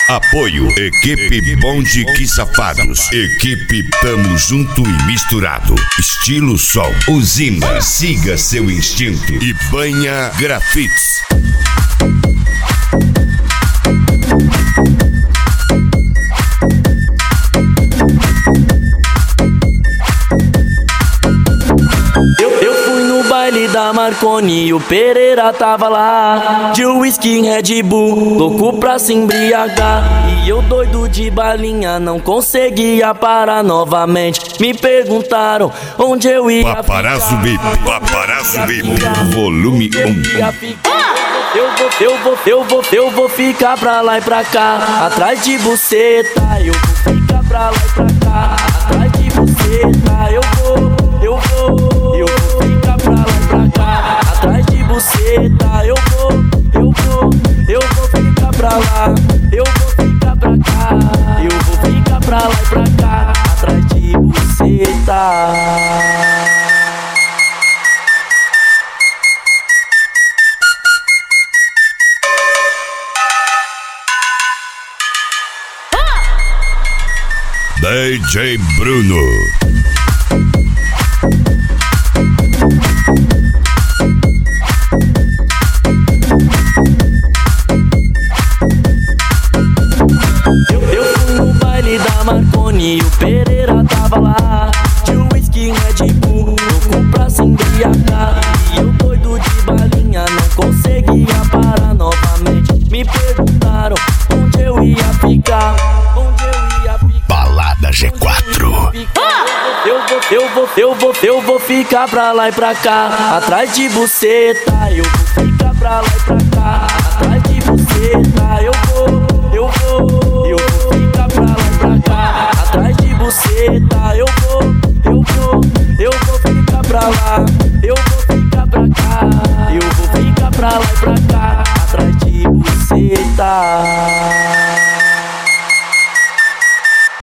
Apoio Equipe Bonde Que Safados. Equipe Tamo Junto e Misturado. Estilo Sol. Usina. Siga seu instinto. E Banha Grafites. Eu fui no baile da Marconi e o Pereira tava lá, de whisky Red Bull, louco pra se embriagar. E eu doido de balinha, não conseguia parar novamente. Me perguntaram onde eu ia Paparazzo VIP, Paparazzo VIP, volume 1. Eu vou ficar pra lá e pra cá, atrás de buceta. Eu vou ficar pra lá e pra cá, atrás de buceta. Eu vou ficar pra lá e pra cá, atrás de buceta. Eu vou ficar pra lá, eu vou ficar pra cá, eu vou ficar pra lá e pra cá, atrás de buceta. DJ Bruno. Eu fui no baile da Marconi e o Pereira tava lá, de whisky Red Bull, louco pra se embriagar. E eu doido de balinha, não conseguia parar novamente. Me perguntaram onde eu ia ficar, onde eu ia ficar. Balada G4. Eu vou ficar pra lá e pra cá, atrás de buceta. Eu vou ficar pra lá e pra cá, atrás de buceta. Eu vou ficar pra lá e pra cá, atrás de buceta. Eu vou ficar pra lá, eu vou ficar pra cá, eu vou ficar pra lá e pra cá, atrás de buceta.